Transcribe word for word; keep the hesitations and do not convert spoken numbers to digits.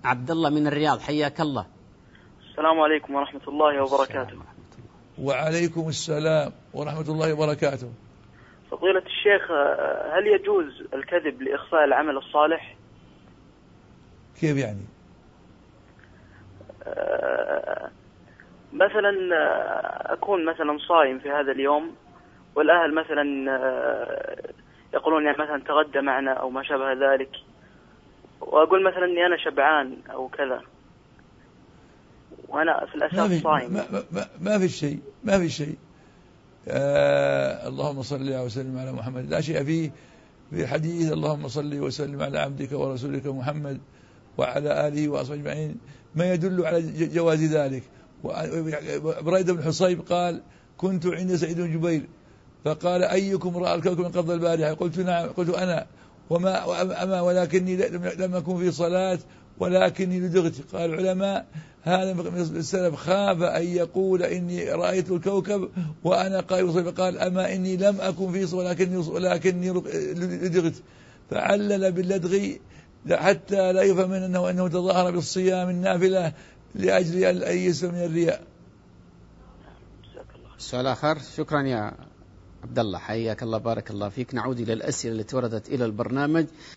عبد الله من الرياض، حياك الله. السلام عليكم ورحمة الله وبركاته. وعليكم السلام ورحمة الله وبركاته. فضيلة الشيخ، هل يجوز الكذب لإخفاء العمل الصالح؟ كيف يعني؟ مثلا أكون مثلا صائم في هذا اليوم، والأهل مثلا يقولون يعني مثلا تغدى معنا أو ما شابه ذلك، وأقول مثلا أني أنا شبعان أو كذا، وأنا في الأساس صائم. ما, ما, ما, ما في شيء، ما في شيء. آه اللهم صل وسلم على محمد، لا شيء فيه في الحديث اللهم صل وسلم على عبدك ورسولك محمد وعلى آله وأصحابه أجمعين ما يدل على جواز ذلك. بريدة بن حصيب قال: كنت عند سعيد بن جبير فقال: أيكم رأى الكوكب من قبل البارحة؟ قلت: نعم. قلت: أنا. وما أما ولكني لم أكن في صلاة ولكني لدغت. قال العلماء: هذا من السلف خاف أن يقول إني رأيت الكوكب وأنا قائم أصلي، فقال: أما إني لم أكن في صلاة ولكني ولكني لدغت، فعلل باللدغ حتى لا يفهم أنه أنه تظاهر بالصيام النافلة لأجل أن يسلم من الرياء. سؤال آخر. شكرا يا عبد الله، حياك الله، بارك الله فيك. نعود إلى الأسئلة التي وردت إلى البرنامج.